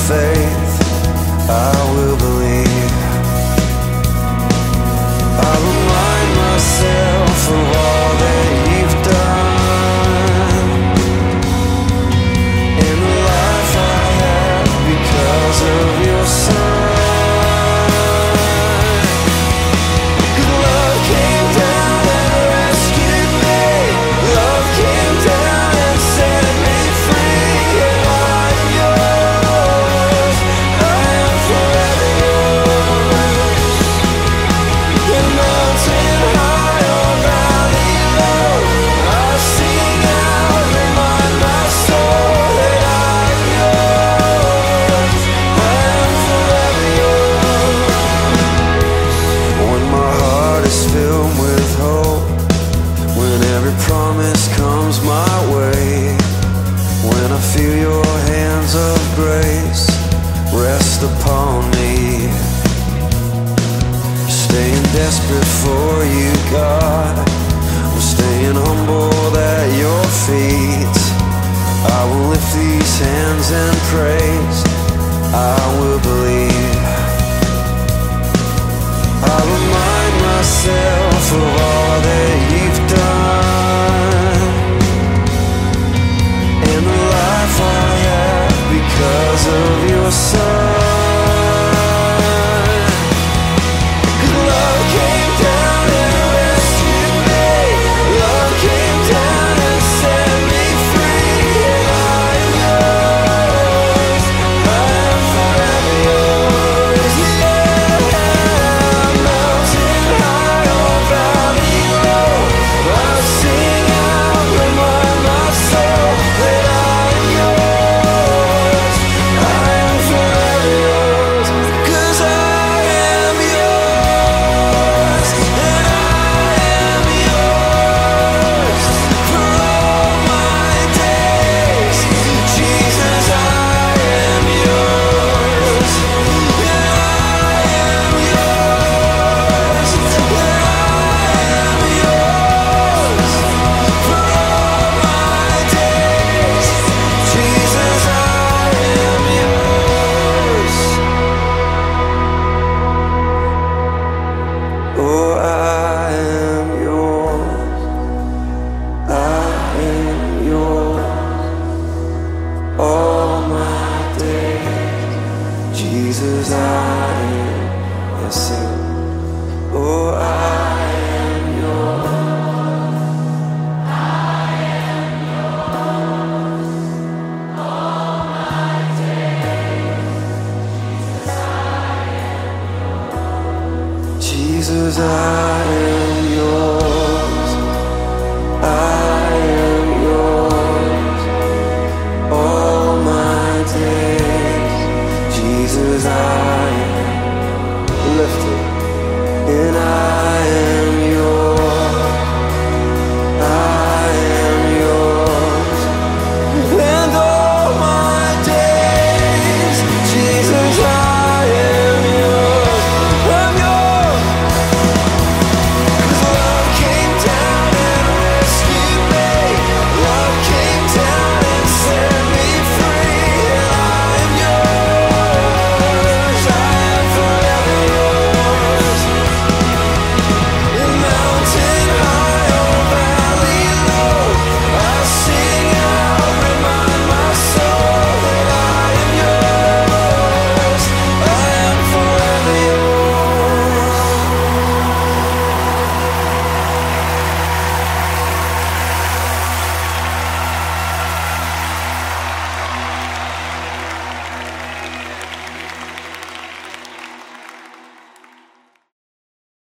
faith, I will believe. I remind myself of all that you've done, and the life I have because of your Son. Promise comes my way, when I feel your hands of grace rest upon me. Staying desperate for you, God. I'm staying humbled at your feet. I will lift these hands and praise. I will believe. I remind myself of all that you've done, because of your Son. Love came down and rescued me. Love came down and set me free. And I am yours. I am forever yours. Yeah, mountain high or valley low, I'll sing out, remind my soul that I am yours. Jesus, I am, yes, sing. Oh, I am yours. I am yours. All my days. Jesus, I am yours. Jesus, I